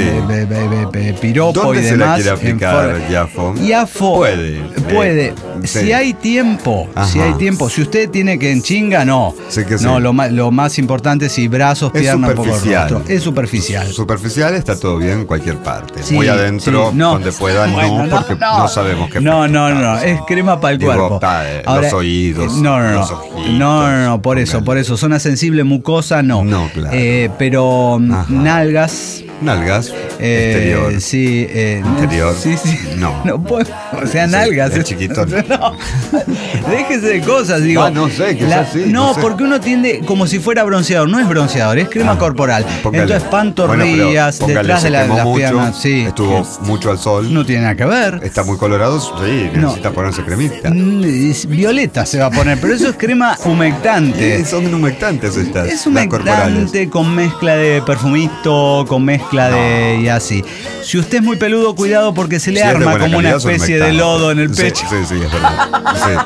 S8: piropo
S3: ¿dónde
S8: y
S3: se
S8: demás.
S3: La quiere aplicar, Yafo?
S8: Puede. Si hay tiempo, si usted tiene que en chinga, no. No, lo más importante es si brazos, piernas, un poco rostro. Es superficial.
S3: Superficial está todo bien en cualquier parte. Muy adentro, donde pueda, porque no sabemos qué.
S8: No, es crema para el cuerpo.
S3: Ahora, los oídos, los ojitos.
S8: No, por eso. Zona sensible, mucosa, no.
S3: No, claro.
S8: Pero nalgas.
S3: Exterior.
S8: Sí.
S3: Interior.
S8: Sí.
S3: No.
S8: O sea, nalgas.
S3: Es chiquito.
S8: No. Déjese de cosas, digo.
S3: No sé, que es así.
S8: No, porque uno tiende como si fuera bronceador. No es bronceador, es crema corporal.
S3: Póngale.
S8: Entonces, pantorrillas, detrás de las piernas. Sí.
S3: Estuvo mucho al sol.
S8: No tiene nada que ver.
S3: Está muy colorado. Sí, necesita ponerse cremita.
S8: Violeta se va a poner, pero eso es crema humectante.
S3: Son humectantes estas.
S8: Es humectante con mezcla de perfumito, con mezcla de y así. Si usted es muy peludo, cuidado porque se le arma como una especie de lodo en el pecho.
S3: Sí, es verdad.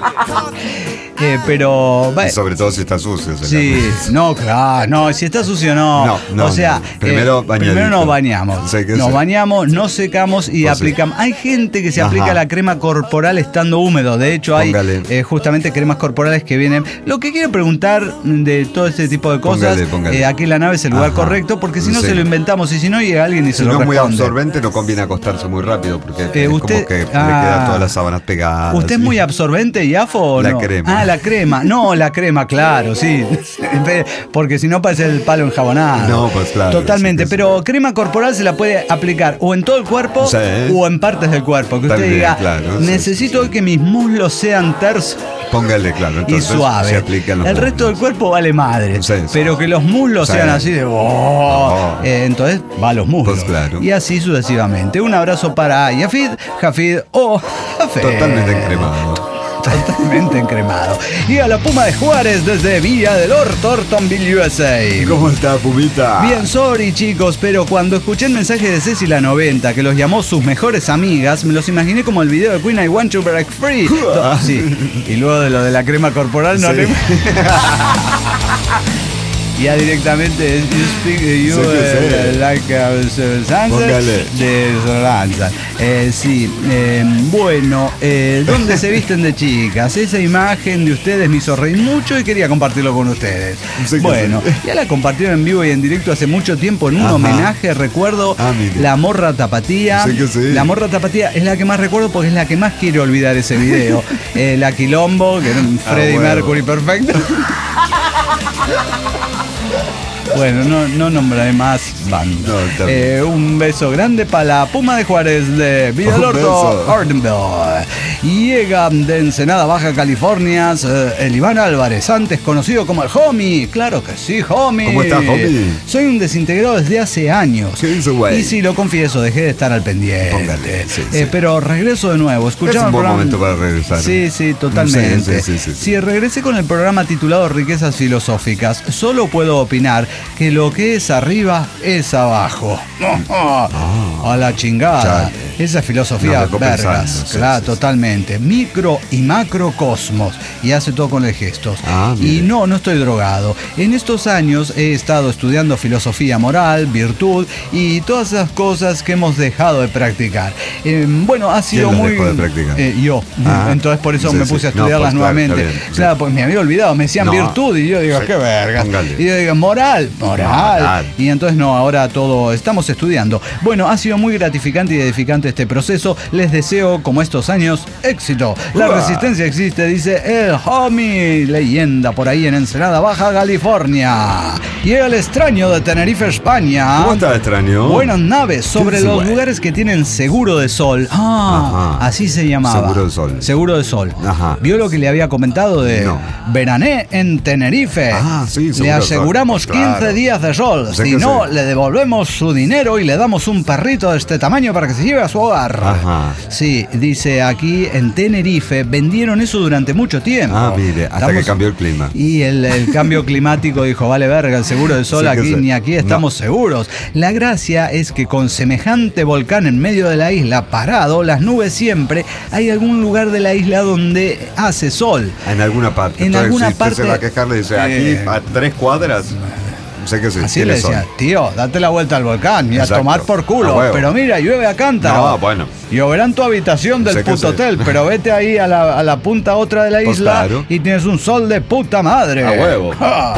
S8: Pero
S3: y sobre todo si está sucio.
S8: No, si está sucio no. O sea, primero nos bañamos. Nos bañamos, nos secamos y aplicamos. Hay gente que se aplica la crema corporal estando húmedo. De hecho, hay justamente cremas corporales que vienen. Lo que quiero preguntar de todo este tipo de cosas, aquí en la nave es el lugar correcto, porque si no se lo inventamos y si no llega alguien y se lo responde.
S3: Si no es muy absorbente, no conviene acostarse muy rápido porque es como que le quedan todas las sábanas pegadas.
S8: ¿Usted es muy absorbente, Yafo, o no?
S3: La crema.
S8: La crema. No, la crema, claro, sí. Porque si no parece el palo enjabonado.
S3: No, pues claro.
S8: Totalmente. Pero crema corporal se la puede aplicar o en todo el cuerpo o en partes del cuerpo. Que usted diga, necesito hoy que mis muslos sean tersos.
S3: Póngale, claro. Entonces,
S8: y suave.
S3: Se aplican los
S8: el resto del cuerpo vale madre. Pero que los muslos sean así de... entonces va a los muslos.
S3: Pues claro.
S8: Y así sucesivamente. Un abrazo para Jafid o Jafet.
S3: Totalmente encremado.
S8: Y a la Puma de Juárez desde Villa del Thorntonville, USA.
S3: ¿Cómo está, Pumita?
S8: Bien, sorry, chicos, pero cuando escuché el mensaje de Ceci la 90, que los llamó sus mejores amigas, me los imaginé como el video de Queen I Want to Break Free. Sí. Y luego de lo de la crema corporal no le... Ya directamente like de Solanza. Bueno, ¿dónde se visten de chicas? Esa imagen de ustedes me hizo reír mucho y quería compartirlo con ustedes. Bueno, ya la compartieron en vivo y en directo hace mucho tiempo en un homenaje, recuerdo La Morra Tapatía. La Morra Tapatía es la que más recuerdo porque es la que más quiero olvidar ese video. La Quilombo, que era un Freddie Mercury perfecto. Bueno, no nombraré más bandas. Un beso grande para la Puma de Juárez de Villalorto, Ordenville. Llega de Ensenada, Baja California, el Iván Álvarez, antes conocido como el Homie. Claro que sí, Homie.
S3: ¿Cómo estás, Homie?
S8: Soy un desintegrado desde hace años.
S3: ¿Qué hizo, güey?
S8: Y si lo confieso, dejé de estar al pendiente.
S3: Póngale,
S8: pero regreso de nuevo.
S3: Es un buen momento para regresar.
S8: Sí, totalmente. Si regresé con el programa titulado Riquezas Filosóficas, solo puedo opinar que lo que es arriba es abajo. A la chingada. Esa filosofía vergas, claro, totalmente. Micro y macrocosmos. Y hace todo con el gesto. Y no estoy drogado. En estos años he estado estudiando filosofía moral, virtud y todas esas cosas que hemos dejado de practicar. Bueno, ha sido muy...
S3: dejó de practicar?
S8: Yo. Entonces por eso me puse a estudiarlas nuevamente. Claro, pues me había olvidado, me decían virtud y yo digo, qué vergas. Y yo digo, moral. Y entonces ahora todo estamos estudiando. Bueno, ha sido muy gratificante y edificante este proceso. Les deseo, como estos años, éxito. La resistencia existe, dice el homie, leyenda por ahí en Ensenada, Baja California. Y el extraño de Tenerife, España.
S3: ¿Cómo está extraño?
S8: Buenas naves sobre los lugares que tienen seguro de sol. Así se llamaba.
S3: Seguro de sol.
S8: Seguro de sol. ¿Vio lo que le había comentado de verané en Tenerife?
S3: Sí,
S8: le aseguramos 15 días de sol. Si no, le devolvemos su dinero y le damos un perrito de este tamaño para que se lleve a su hogar. Sí, dice aquí en Tenerife vendieron eso durante mucho tiempo.
S3: Mire, hasta que cambió el clima.
S8: Y el cambio climático dijo, vale verga, el seguro de sol ni aquí estamos seguros. La gracia es que con semejante volcán en medio de la isla parado, las nubes siempre, hay algún lugar de la isla donde hace sol.
S3: En alguna parte.
S8: En alguna parte.
S3: Se va a quejar, le dice, aquí a 3 cuadras. Sé que sí,
S8: así le decía, tío, date la vuelta al volcán y a tomar por culo. Pero mira, llueve a cántaro. Lloverá en tu habitación del puto hotel, pero vete ahí a la punta otra de la isla y tienes un sol de puta madre.
S3: A huevo.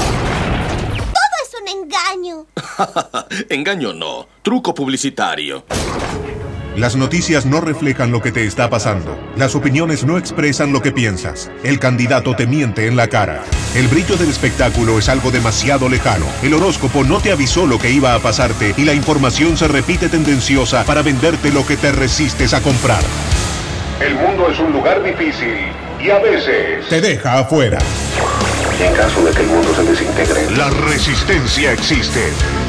S9: Todo es un engaño.
S10: Engaño no, truco publicitario.
S6: Las noticias no reflejan lo que te está pasando. Las opiniones no expresan lo que piensas. El candidato te miente en la cara. El brillo del espectáculo es algo demasiado lejano. El horóscopo no te avisó lo que iba a pasarte y la información se repite tendenciosa para venderte lo que te resistes a comprar. El mundo es un lugar difícil y a veces te deja afuera. En caso de que el mundo se desintegre, la resistencia existe.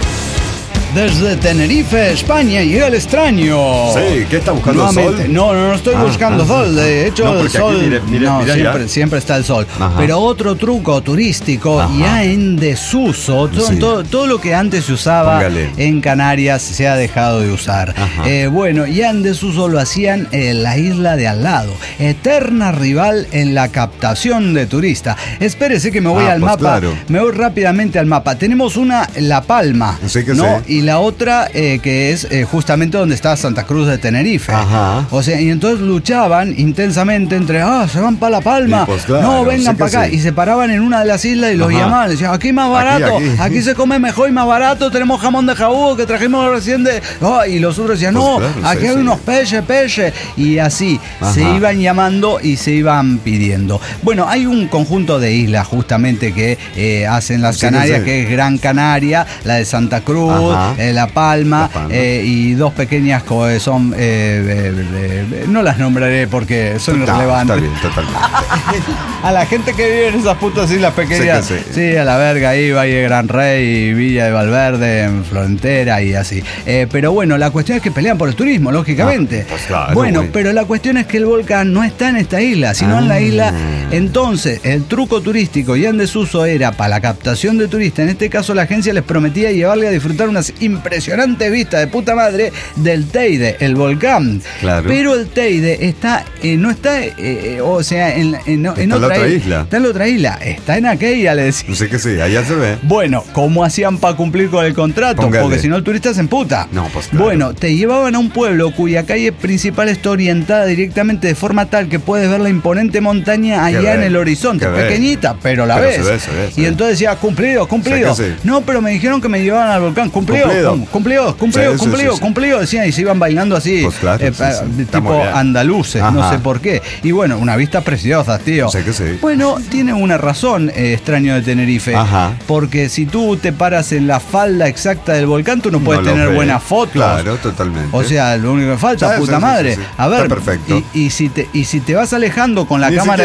S8: Desde Tenerife, España, llega el extraño.
S3: Sí, ¿qué está buscando sol?
S8: No estoy buscando sol. De hecho, el sol siempre está el sol. Pero otro truco turístico ya en desuso. Todo lo que antes se usaba en Canarias se ha dejado de usar. Bueno, ya en desuso lo hacían en la isla de al lado. Eterna rival en la captación de turistas. Espérese que me voy al mapa. Me voy rápidamente al mapa. Tenemos una, La Palma. Y la otra que es justamente donde está Santa Cruz de Tenerife. O sea, y entonces luchaban intensamente entre, se van para La Palma, vengan para acá. Y se paraban en una de las islas y los llamaban, decían, aquí más barato, aquí se come mejor y más barato, tenemos jamón de jabugo que trajimos recién de... y los otros decían, aquí hay unos peces. Y así se iban llamando y se iban pidiendo. Bueno, hay un conjunto de islas justamente que hacen las Canarias, que es Gran Canaria, la de Santa Cruz, La Palma, y dos pequeñas que son no las nombraré porque son irrelevantes.
S3: Está bien, totalmente.
S8: A la gente que vive en esas putas islas pequeñas, sí, a la verga, ahí Valle Gran Rey, Villa de Valverde, en Frontera y así. Pero bueno, la cuestión es que pelean por el turismo, lógicamente. Pero la cuestión es que el volcán no está en esta isla, sino en la isla. Entonces, el truco turístico ya en desuso era para la captación de turistas. En este caso, la agencia les prometía llevarle a disfrutar unas impresionantes vistas de puta madre del Teide, el volcán. Pero el Teide no está, o sea, en otra isla. Está en la otra isla. Está en aquella, le decía.
S3: Sé que sí, allá se ve.
S8: Bueno, ¿cómo hacían para cumplir con el contrato? Porque si no el turista se emputa. Bueno, te llevaban a un pueblo cuya calle principal está orientada directamente de forma tal que puedes ver la imponente montaña allá en el horizonte. Pequeñita, pero la ves. Se ve. Y entonces decía, cumplido. No, pero me dijeron que me llevaban al volcán. Cumplido, decían, y se iban bailando así, tipo andaluces, no sé por qué. Y bueno, una vista preciosa, tío. Bueno, tiene una razón, extraño de Tenerife, porque si tú te paras en la falda exacta del volcán, tú no puedes tener buenas fotos.
S3: Claro, totalmente.
S8: O sea, lo único que falta, puta madre. A ver, y si te vas alejando con la cámara de fotos.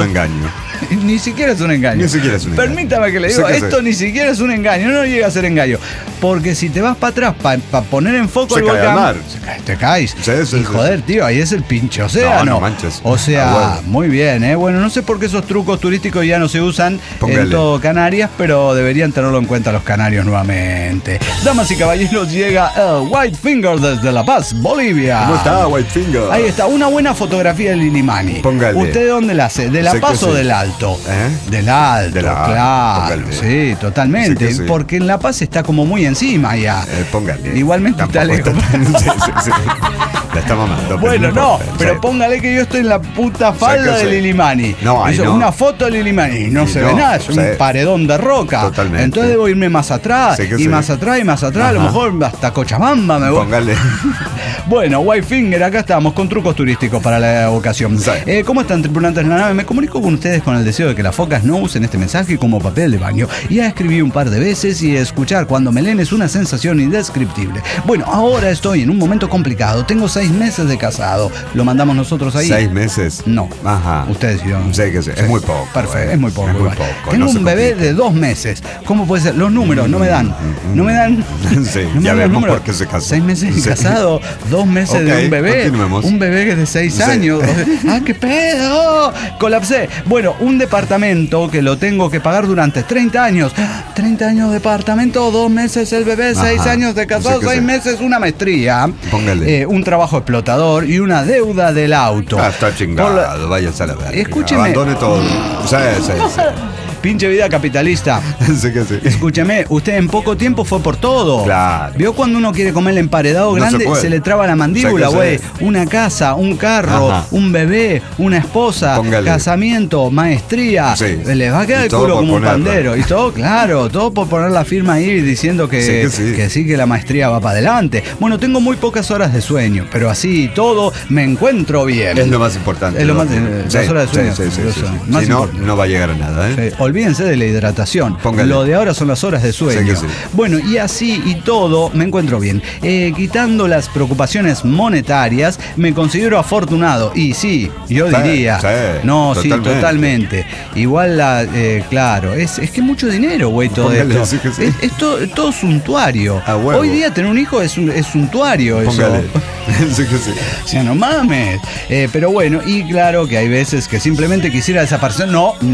S3: engaño.
S8: Ni siquiera es un engaño.
S3: Ni siquiera es un engaño.
S8: Permítame que le digo, esto ni siquiera es un engaño, no llega a ser engaño. Porque si te vas para atrás para poner en foco el volcán, te caes.
S3: Sí,
S8: y joder, tío, ahí es el pinche océano.
S3: No manches.
S8: O sea, muy bien, ¿eh? Bueno, no sé por qué esos trucos turísticos ya no se usan en todo Canarias, pero deberían tenerlo en cuenta los canarios nuevamente. Damas y caballeros, llega el Whitefinger desde La Paz, Bolivia.
S3: ¿Cómo está, Whitefinger?
S8: Ahí está, una buena fotografía del Illimani.
S3: Póngale.
S8: ¿Usted de dónde la hace? ¿De La Paz o del Alto? Del Alto, claro. Sí, totalmente. Sí. Porque en La Paz está como muy encima ya.
S3: Póngale.
S8: Igualmente está lejos.
S3: Sí. La está mamando.
S8: Bueno, pero póngale que yo estoy en la puta falda del Illimani.
S3: No,
S8: eso, una foto del Illimani. No se ve nada, es un paredón de roca.
S3: Totalmente.
S8: Entonces debo irme más atrás. Más atrás y más atrás. Ajá. A lo mejor hasta Cochabamba me voy.
S3: Póngale.
S8: Bueno, Whitefinger, acá estamos con trucos turísticos para la ocasión. Sí. ¿Cómo están, tripulantes de la nave? Me comunico con ustedes con el deseo de que las focas no usen este mensaje como papel de baño. Ya escribí un par de veces y escuchar cuando me leen es una sensación indescriptible. Bueno, ahora estoy en un momento complicado. Tengo 6 meses de casado. ¿Lo mandamos nosotros ahí?
S3: 6 meses.
S8: No.
S3: Ajá.
S8: Ustedes dirán.
S3: Sí, que sí. Es muy poco.
S8: Perfecto, es muy poco.
S3: Es muy poco.
S8: Tengo un bebé de 2 meses. ¿Cómo puede ser? Los números no me dan. No me dan.
S3: Sí,
S8: no
S3: ya vemos por qué se casó.
S8: 6 meses de casado, 2 meses de un bebé. Un bebé que es de 6 años. ¡Ah, qué pedo! Colapsé. Bueno, un departamento que lo tengo que pagar durante 30 años. 30 años de departamento, 2 meses el bebé, 6 años de casado, 6 meses una maestría.
S3: Póngale.
S8: Un trabajo explotador y una deuda del auto.
S3: Está chingado, váyase a la verga.
S8: Escúcheme.
S3: Abandone todo. Sí.
S8: Pinche vida capitalista.
S3: Sí que sí.
S8: Escúcheme, usted en poco tiempo fue por todo.
S3: Claro.
S8: ¿Vio cuando uno quiere comer el emparedado grande? Se le traba la mandíbula, güey. Una casa, un carro, un bebé, una esposa, casamiento, maestría. Sí. Le va a quedar el culo como un pandero. Y todo, claro, todo por poner la firma ahí diciendo que sí, que la maestría va para adelante. Bueno, tengo muy pocas horas de sueño, pero así y todo me encuentro bien.
S3: Es lo más importante.
S8: Es lo más, las horas de sueño.
S3: Si no, no va a llegar a nada, ¿eh?
S8: Olvídense de la hidratación.
S3: Póngale.
S8: Lo de ahora son las horas de sueño. Bueno, y así y todo me encuentro bien. Quitando las preocupaciones monetarias, me considero afortunado. Y sí, yo diría. Totalmente. Igual claro, es que mucho dinero, güey, todo esto. Es todo suntuario. Hoy día tener un hijo es suntuario. Póngale.
S3: Eso.
S8: O sea, no mames. Pero bueno, y claro que hay veces que simplemente quisiera desaparecer.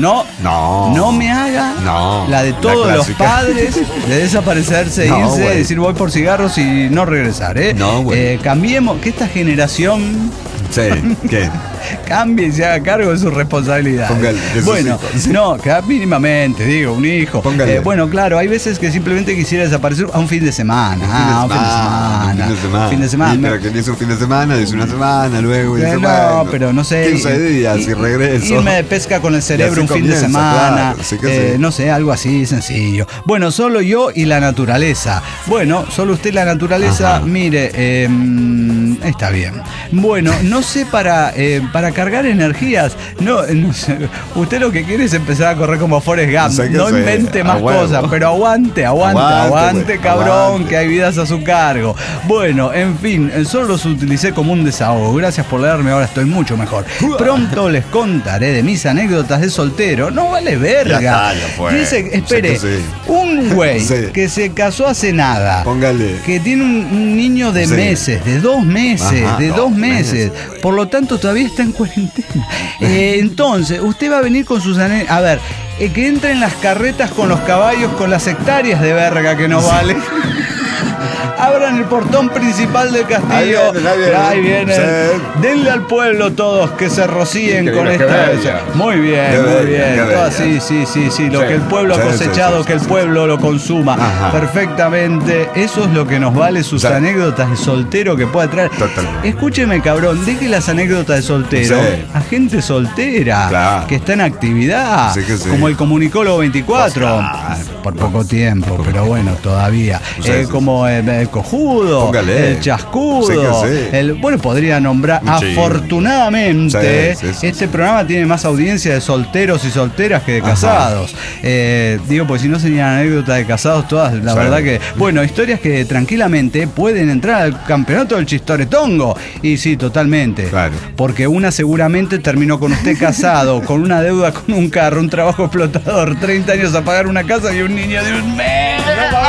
S8: No me haga la de todos los padres de desaparecerse, irse, decir voy por cigarros y no regresar, cambiemos, que esta generación
S3: ¿qué?
S8: Cambie y se haga cargo de su responsabilidad. Bueno, no, que mínimamente, digo, un hijo. Bueno, claro, hay veces que simplemente quisiera desaparecer a un fin de semana.
S3: Un fin de semana. Pero que dice un fin de semana, dice una semana, luego dice
S8: pero no sé.
S3: 15 días y regreso.
S8: Irme de pesca con el cerebro un fin de semana. No sé, algo así sencillo. Bueno, solo yo y la naturaleza. Bueno, solo usted y la naturaleza. Ajá. Mire, está bien. Bueno, no sé para cargar energías. No sé. Usted lo que quiere es empezar a correr como Forrest Gump. No invente más cosas, pero aguante, cabrón, que hay vidas a su cargo. Bueno, en fin, solo los utilicé como un desahogo. Gracias por leerme, ahora estoy mucho mejor. Pronto les contaré de mis anécdotas de soltero. No vale verga. Dice, espere, un güey que se casó hace nada.
S3: Póngale.
S8: Que tiene un niño de meses, de 2 meses, por lo tanto todavía está en cuarentena. Entonces, usted va a venir con sus anécdotas. A ver, que entren las carretas con los caballos, con las hectáreas de verga que nos vale. Abran el portón principal del castillo. Ahí viene. Denle al pueblo todos que se rocíen con esta. Muy bien. Sí. Lo que el pueblo ha cosechado, que el pueblo lo consuma. Perfectamente. Eso es lo que nos vale sus anécdotas de soltero que pueda traer.
S3: Totalmente.
S8: Escúcheme, cabrón, deje las anécdotas de soltero a gente soltera que está en actividad, como el Comunicólogo 24. por poco tiempo, pero bueno, todavía. Como el cojudo, póngale. El chascudo. Bueno, podría nombrar, afortunadamente, este programa tiene más audiencia de solteros y solteras que de casados. Digo, pues si no serían anécdotas de casados todas, la verdad que... Bueno, historias que tranquilamente pueden entrar al campeonato del chistoretongo. Y sí, totalmente. Claro. Porque una seguramente terminó con usted casado, con una deuda con un carro, un trabajo explotador, 30 años a pagar una casa y un niño de un mes.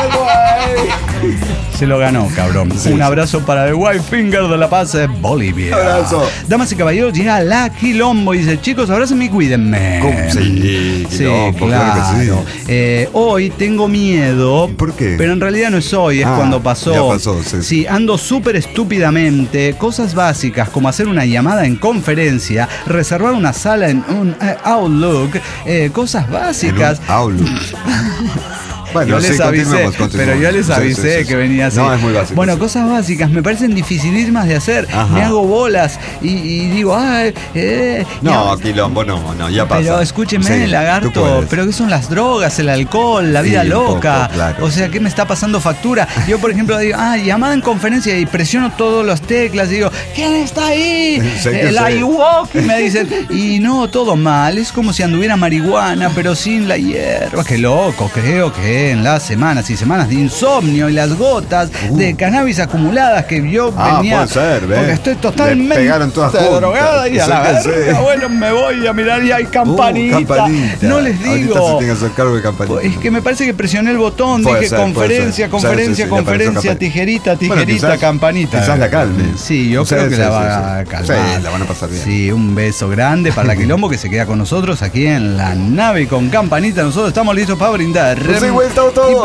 S8: Se lo ganó, cabrón. Sí, un abrazo para el White Finger de La Paz, Bolivia.
S3: Abrazo.
S8: Damas y caballeros, llega la Quilombo y dice, chicos, abrácenme y cuídenme.
S3: Sí, Quilombo, claro que sí.
S8: Hoy tengo miedo.
S3: ¿Por qué?
S8: Pero en realidad no es hoy, es cuando pasó.
S3: Ya pasó, sí,
S8: ando súper estúpidamente. Cosas básicas como hacer una llamada en conferencia, reservar una sala en un Outlook, cosas básicas.
S3: En un Outlook. Bueno,
S8: yo les avisé, pero yo les avisé que venía así.
S3: No, es muy básico.
S8: Bueno, cosas básicas me parecen dificilísimas de hacer. Ajá. Me hago bolas y digo,
S3: no, Quilombo, no, ya pasa.
S8: Pero escúcheme, lagarto, pero ¿qué son las drogas, el alcohol, la vida loca? Poco, claro. O sea, ¿qué me está pasando factura? Yo, por ejemplo, digo, llamada en conferencia y presiono todas las teclas y digo, ¿quién está ahí? La Iwok, me dicen, y no, todo mal, es como si anduviera marihuana, pero sin la hierba. Qué loco, creo que en las semanas y semanas de insomnio y las gotas de cannabis acumuladas que yo venía,
S3: puede ser,
S8: porque estoy totalmente drogada y a la verga, bueno, me voy a mirar y hay campanita. No les digo.
S3: Ahorita se tiene que hacer cargo de campanita.
S8: Es que me parece que presioné el botón, dije conferencia, tijerita, bueno, campanita.
S3: Quizás la calme.
S8: Sí, yo creo que la va a calmar.
S3: Sí, la van a pasar bien.
S8: Sí, un beso grande para la Quilombo que se queda con nosotros aquí en la nave con campanita. Nosotros estamos listos para brindar. Y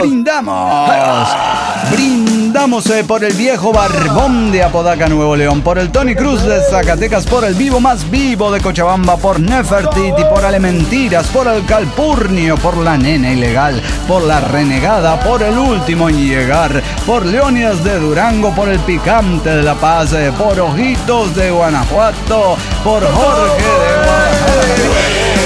S8: brindamos por el viejo barbón de Apodaca, Nuevo León, por el Tony Cruz de Zacatecas, por el vivo más vivo de Cochabamba, por Nefertiti, por Alementiras, por el Calpurnio, por la nena ilegal, por la renegada, por el último en llegar, por Leónidas de Durango, por el picante de La Paz, por Ojitos de Guanajuato, por Jorge de Guanajuato.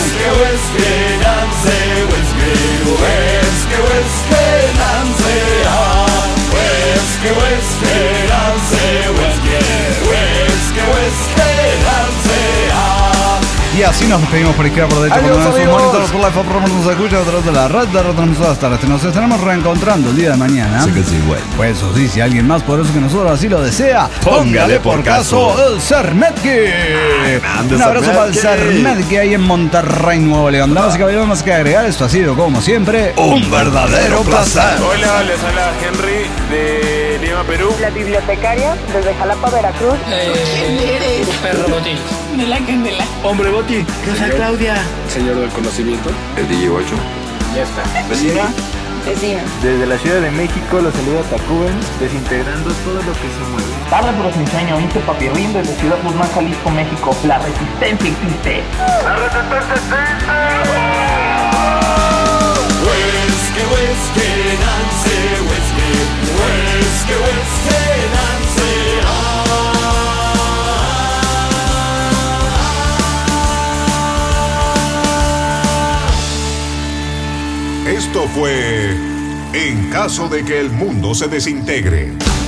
S8: Y así nos despedimos por izquierda, por derecha, por sus monitores, por la FAP, nos escucha a través de la red de retransmisoras terrestres. Nos estaremos reencontrando el día de mañana.
S3: Sí que sí, güey.
S8: Pues eso sí, si alguien más poderoso que nosotros así lo desea, póngale por caso el Cermetki. Un abrazo para el Cermetki ahí en Monterrey, Nuevo León. Damas y caballeros, más que agregar, esto ha sido como siempre
S3: un verdadero placer.
S5: Hola, les habla Henry de Lima, Perú.
S11: La bibliotecaria desde Jalapa, Veracruz.
S12: Perro Botín.
S11: De la Candela.
S5: Hombre Boti.
S12: Rosa Claudia.
S5: Señor del conocimiento.
S10: El DJ 8.
S5: Ya está. ¿Vecina?
S11: Vecina.
S13: Desde la Ciudad de México los saluda Tacuben, desintegrando todo lo que se mueve.
S14: Tarde pero sin sueño, Inte Papirrín desde Ciudad Guzmán, Jalisco, México. La resistencia existe.
S15: ¡La resistencia existe! Whisky, Nancy, whisky, Nancy.
S6: Esto fue En caso de que el mundo se desintegre.